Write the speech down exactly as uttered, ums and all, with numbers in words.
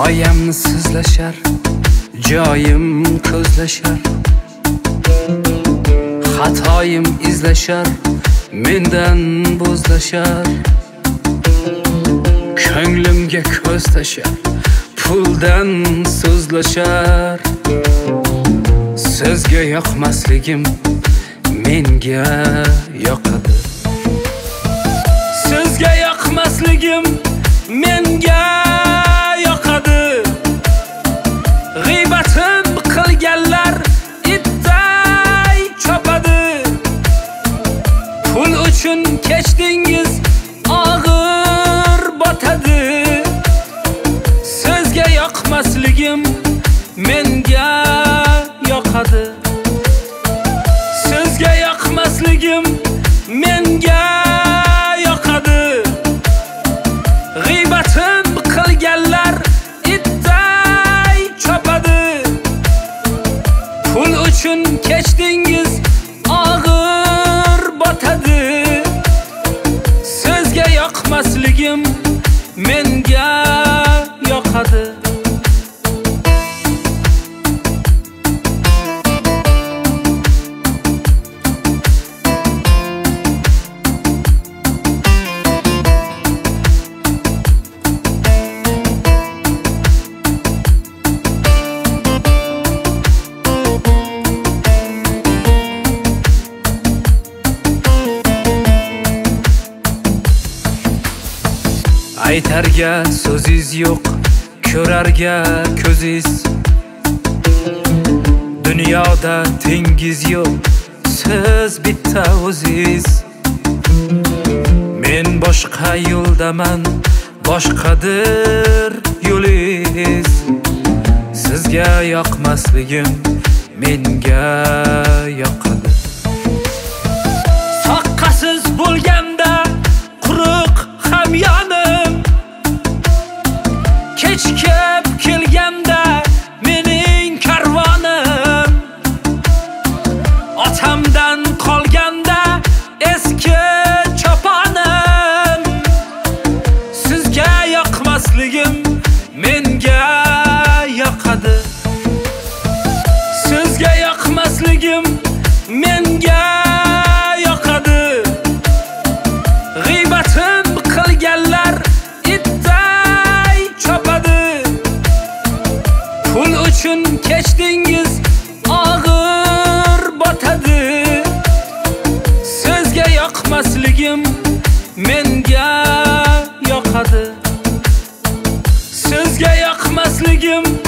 G'oyamni sizlashar, joyim ko'zlashar, xatoyim izlashar, mendan bo'zlashar. Ko'nglimga ko'z tashar, puldan so'zlashar. Sizga yoqmasligim menga yoqadi. Sizga yoqmasligim menga yoqadi. G'iybatim qilganlar itday chopadi. Pul uchun kechdingiz og'ir botadi. Sizga yoqmasligim menga yoqadi. Sizga yoqmasligim menga yoqadi. G'iybatim qilganlar itday chopadi. Pul uchun kechdingiz og'ir botadi. Sizga yoqmasligim menga yoqadi. Aytarga so'ziz yo'q, ko'rarga ko'ziz. Dunyoda tengiz yo'q, siz bitta o'ziz. Men boshqa yo'ldaman, boshqadir yo'liz. Sizga yoqmasligim menga yoqadi. Soqqasiz bo'lganda quruq hamyonim, kechkib kelganda mening karvonim, otamdan qolganda eski choponim. Sizga yoqmasligim menga yoqadi. Sizga yoqmasligim menga yoqadi. G'iybatim qilganlar itday chopadi. Pul uchun kechdingiz og'ir botadi. Sizga yoqmasligim menga yoqadi. Sizga yoqmasligim